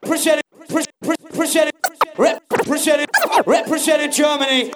Representing Germany.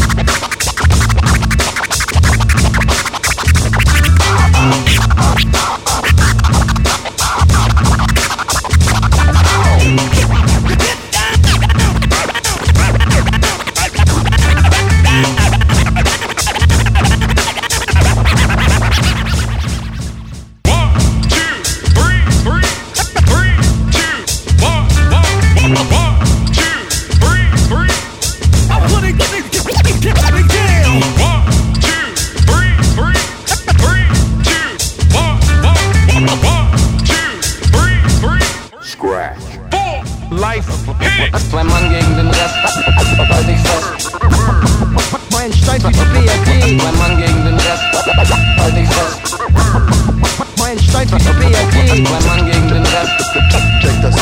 Zwei Mann gegen den Rest, halt dich fest. Mein Stein für die BRD. Zwei Mann gegen den Rest, halt dich fest. Mein Stein für die BRD. Zwei Mann gegen den Rest. Check das.